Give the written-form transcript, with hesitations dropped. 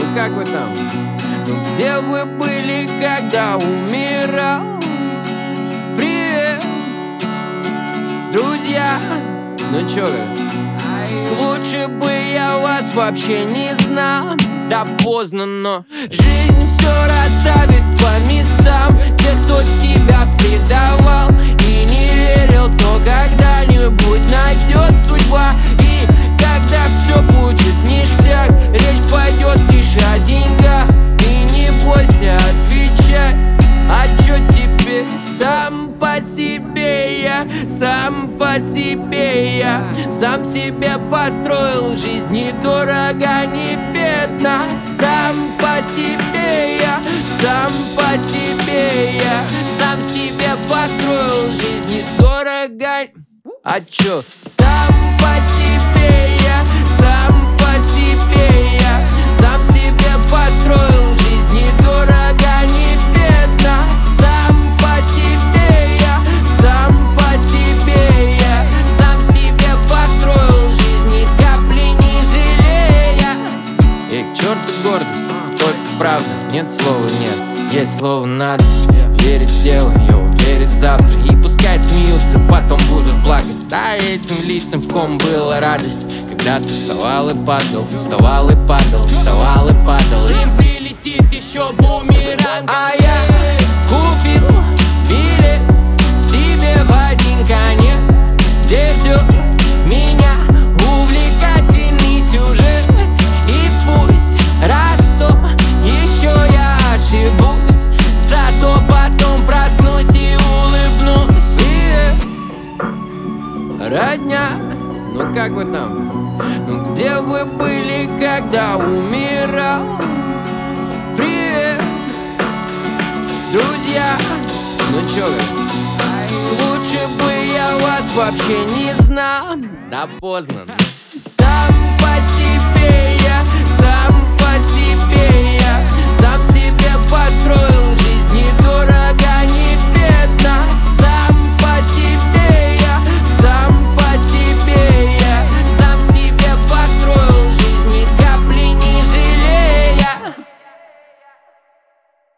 как вы там? Ну где вы были, когда умирал? Привет, друзья. Ну чё вы? Лучше бы я вас вообще не знал. Да поздно, но жизнь все расставит по местам. Те, кто тебя предавал и не верил, то когда-нибудь найдет судьба. И когда все будет ништяк, речь пойдет лишь о деньгах. И не бойся, отвечай. А чё теперь? Сам по себе я, сам по себе я. Сам себе построил жизнь недорого, не бедно. Сам по себе я, сам по себе я. Сам себе построил жизнь недорого. А чё? Сам по себе я, сам по себе я. Сам себе построил жизнь недорого, не бедно. Сам по себе я, сам по себе я. Сам себе построил жизнь, ни капли не жалея. И к черту гордость, только правда, нет слова нет. Есть слово надо, верить в дело, верить в завтра. И пускай смеются, потом будут плакать. Да, этим лицам, в ком была радость, когда ты вставал и падал, вставал и падал, вставал и падал. Им прилетит еще бумеранг. А я купил билет себе в один конец, где ждет меня увлекательный сюжет. И пусть раз сто еще я ошибусь, зато потом проснусь и улыбнусь. Родня, ну как вы там? Ну где вы были, когда умирал? Привет, друзья. Ну чё вы? Лучше бы я вас вообще не знал. Да поздно. Сам по себе я.